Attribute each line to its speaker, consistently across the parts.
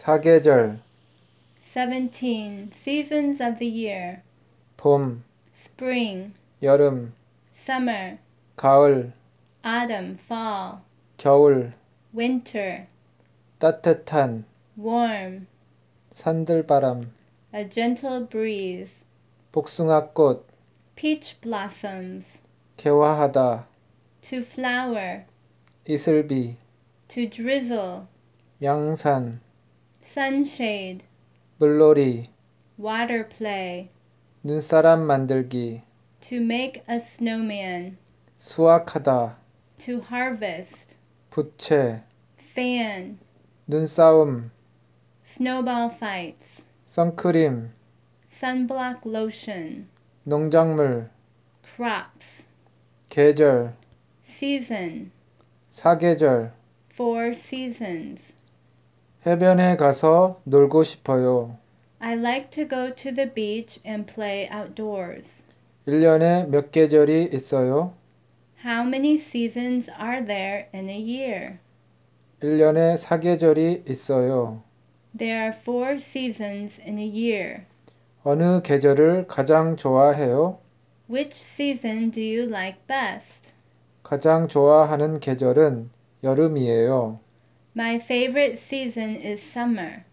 Speaker 1: 사계절
Speaker 2: 17. Seasons of the year.
Speaker 1: 봄,
Speaker 2: Spring,
Speaker 1: 여름,
Speaker 2: summer,
Speaker 1: 가을,
Speaker 2: autumn, fall,
Speaker 1: 겨울,
Speaker 2: winter,
Speaker 1: 따뜻한,
Speaker 2: warm,
Speaker 1: 산들바람,
Speaker 2: a gentle breeze,
Speaker 1: 복숭아꽃,
Speaker 2: peach blossoms,
Speaker 1: 개화하다,
Speaker 2: to flower,
Speaker 1: 이슬비,
Speaker 2: to drizzle,
Speaker 1: 양산,
Speaker 2: sunshade,
Speaker 1: 물놀이,
Speaker 2: water play,
Speaker 1: 눈사람 만들기,
Speaker 2: to make a snowman,
Speaker 1: 수확하다,
Speaker 2: to harvest,
Speaker 1: 부채,
Speaker 2: fan,
Speaker 1: 눈싸움,
Speaker 2: snowball fights,
Speaker 1: 선크림,
Speaker 2: sunblock lotion,
Speaker 1: 농작물,
Speaker 2: crops,
Speaker 1: 계절,
Speaker 2: season,
Speaker 1: 사계절,
Speaker 2: 4 seasons.
Speaker 1: 해변에 가서 놀고 싶어요.
Speaker 2: I like to go to the beach and play outdoors.
Speaker 1: 1년에 몇 계절이 있어요?
Speaker 2: How many seasons are there in a year?
Speaker 1: 1년에 사계절이 있어요.
Speaker 2: There are 4 seasons in a year.
Speaker 1: 어느 계절을 가장 좋아해요?
Speaker 2: Which season do you like best?
Speaker 1: 가장 좋아하는 계절은 여름이에요.
Speaker 2: My favorite season is summer.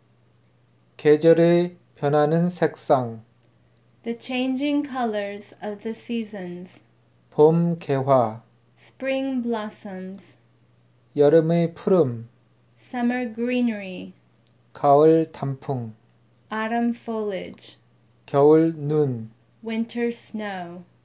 Speaker 1: 계절의 변하는 색상,
Speaker 2: The changing colors of the seasons.
Speaker 1: 봄 개화,
Speaker 2: Spring blossoms.
Speaker 1: 여름의 푸름,
Speaker 2: Summer greenery.
Speaker 1: 가을 단풍,
Speaker 2: Autumn foliage.
Speaker 1: 겨울 눈,
Speaker 2: Winter snow.